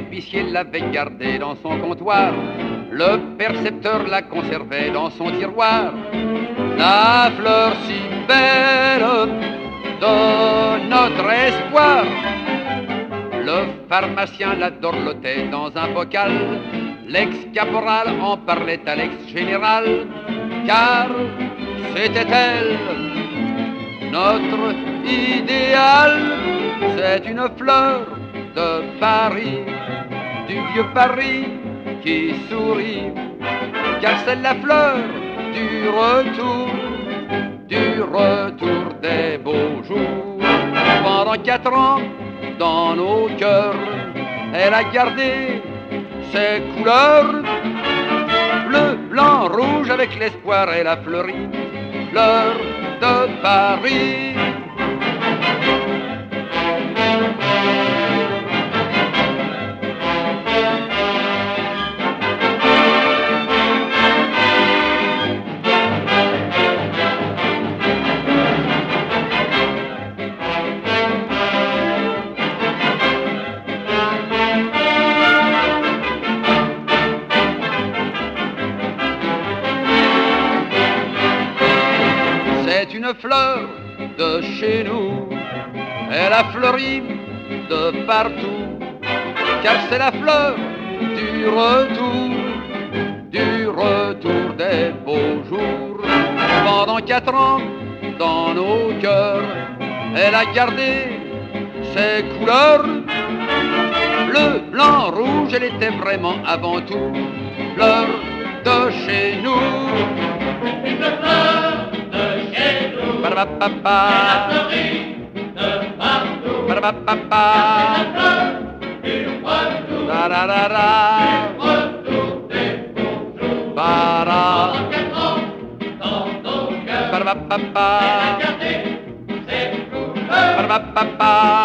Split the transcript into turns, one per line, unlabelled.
l'épicier l'avait gardée dans son comptoir, le percepteur la conservait dans son tiroir. La fleur si belle de notre espoir, le pharmacien la dorlotait dans un bocal, l'ex-caporal en parlait à l'ex-général, car c'était elle, notre idéal. C'est une fleur de Paris, du vieux Paris qui sourit, car c'est la fleur du retour des beaux jours. Pendant 4 ans, dans nos cœurs, elle a gardé ses couleurs, bleu, blanc, rouge, avec l'espoir elle a fleuri, fleur de Paris. C'est une fleur de chez nous, elle a fleuri de partout, car c'est la fleur du retour des beaux jours. Pendant 4 ans, dans nos cœurs, elle a gardé ses couleurs, bleu, blanc, rouge, elle était vraiment avant tout fleur de chez nous.
Une fleur de chez nous, elle a fleuri de partout. C'est la fleur du retour, du retour des beaux jours. Pendant 4 ans, dans nos cœurs, elle a gardé ses couleurs.